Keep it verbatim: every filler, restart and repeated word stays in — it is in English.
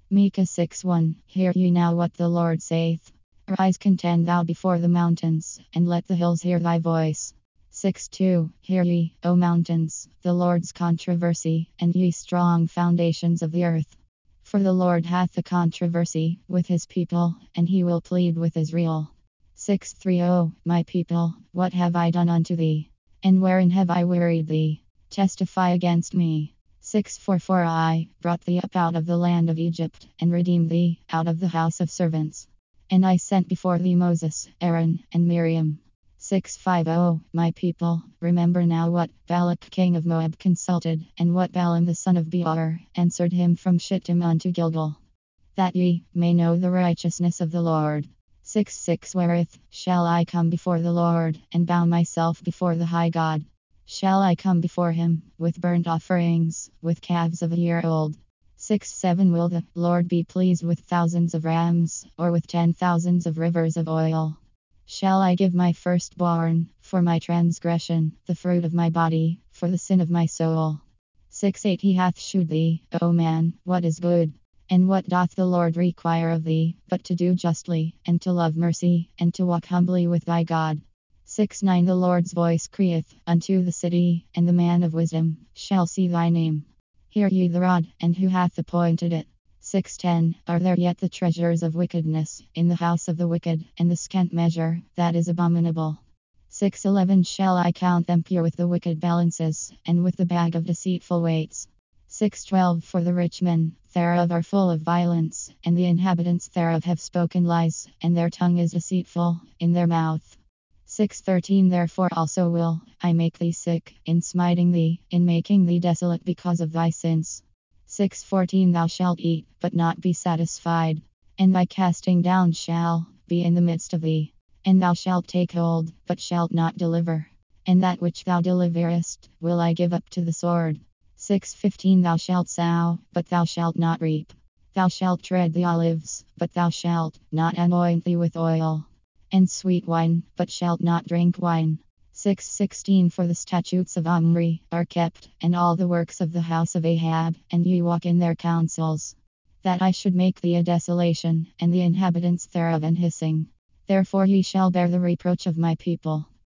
Micah six one. Hear ye now what the Lord saith. Arise, contend thou before the mountains, and let the hills hear thy voice. six two. Hear ye, O mountains, the Lord's controversy, and ye strong foundations of the earth. For the Lord hath a controversy with his people, and he will plead with Israel. six three. O my people, what have I done unto thee? And wherein have I wearied thee? Testify against me. six four. For I brought thee up out of the land of Egypt, and redeemed thee out of the house of servants. And I sent before thee Moses, Aaron, and Miriam. six five. O my people, remember now what Balak king of Moab consulted, and what Balaam the son of Beor answered him from Shittim unto Gilgal, that ye may know the righteousness of the Lord. six six. Wherewith shall I come before the Lord, and bow myself before the high God? Shall I come before him with burnt offerings, with calves of a year old? six seven. Will the Lord be pleased with thousands of rams, or with ten thousands of rivers of oil? Shall I give my firstborn for my transgression, the fruit of my body, for the sin of my soul? six eight. He hath shewed thee, O man, what is good. And what doth the Lord require of thee, but to do justly, and to love mercy, and to walk humbly with thy God? six nine. The Lord's voice crieth unto the city, and the man of wisdom shall see thy name. Hear ye the rod, and who hath appointed it? six ten. Are there yet the treasures of wickedness in the house of the wicked, and the scant measure that is abominable? six eleven. Shall I count them pure with the wicked balances, and with the bag of deceitful weights? six twelve. For the rich men thereof are full of violence, and the inhabitants thereof have spoken lies, and their tongue is deceitful in their mouth. six thirteen. Therefore also will I make thee sick, in smiting thee, in making thee desolate because of thy sins. six fourteen. Thou shalt eat, but not be satisfied, and thy casting down shall be in the midst of thee. And thou shalt take hold, but shalt not deliver. And that which thou deliverest will I give up to the sword. six fifteen. Thou shalt sow, but thou shalt not reap. Thou shalt tread the olives, but thou shalt not anoint thee with oil. And sweet wine, but shalt not drink wine. six sixteen. For the statutes of Omri are kept, and all the works of the house of Ahab, and ye walk in their counsels. That I should make thee a desolation, and the inhabitants thereof an hissing. Therefore ye shall bear the reproach of my people.